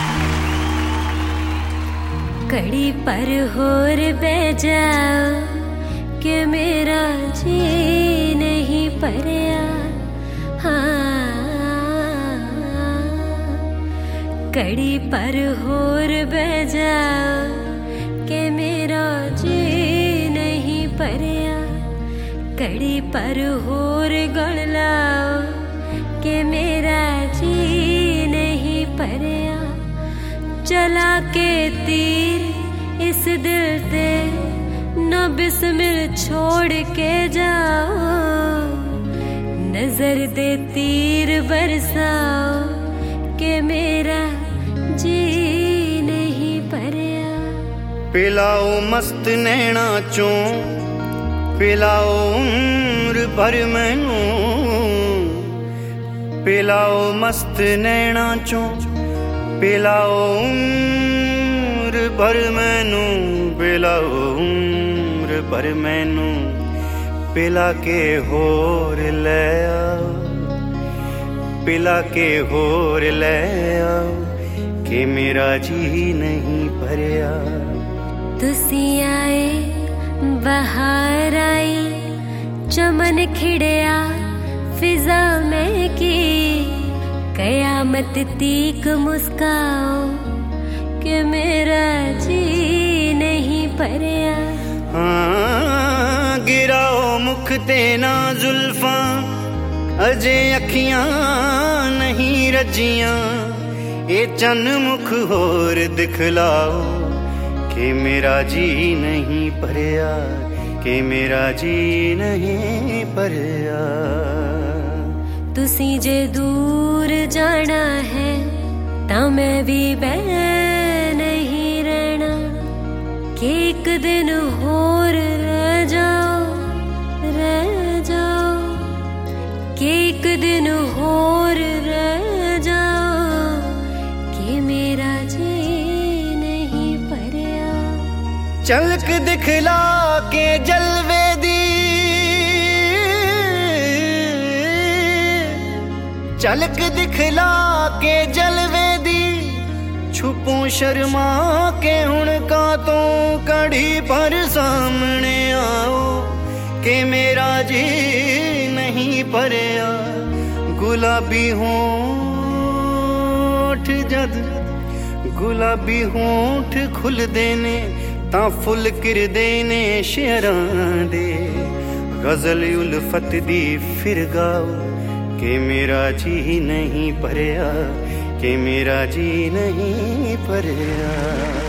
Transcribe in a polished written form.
कड़ी पर होर बह जाओ कि मेरा जी नहीं परया। हाँ, कड़ी पर होर बह जाओ कि मेरा जी नहीं परया। कड़ी पर होर गण लाओ कि मेरा जी नहीं परया। चला के तीर इस दिल से न बिस्मिल छोड़ के जाओ। नजर दे तीर बरसाओ कि मेरा जी नहीं परया। पिलाओ मस्त नैना चों पिलाओ उम्र भर मैनू। पिलाओ मस्त नैना चों पिलाओ उम्र भर मैनू। पिलाओ उम्र भर मैनू। पिला के होर ले आओ। पिला के होर ले आओ कि मेरा जी नहीं भरया। तुसी आए बहार आई चमन खिड़या फिजा में की। कयामत तीक मुस्काओ कि मेरा जी नहीं परया। हाँ, गिराओ मुख तेना जुल्फां अजे अखियां नहीं रजियां। ये चन मुख होर दिखलाओ कि मेरा जी नहीं परया। कि मेरा जी नहीं परया। तुसी जे दूर जाना है ता मैं भी बह नहीं रहना। कि एक दिन होर रह जाओ रह जाओ। कि एक दिन होर रह जाओ कि मेरा जी नहीं परया। झलक दिखला के जलवे दी। झलक दिखला के जलवे दी। छुपूं शर्मा के हुण का तो कड़ी पर सामने आओ कि मेरा जी नहीं परया। गुलाबी होंठ जद गुलाबी होंठ खुल देने तां फुल किर देने शेरां दे। गजल उल्फत दी फिर गाओ कि मेरा जी नहीं परया। कि मेरा जी नहीं परया।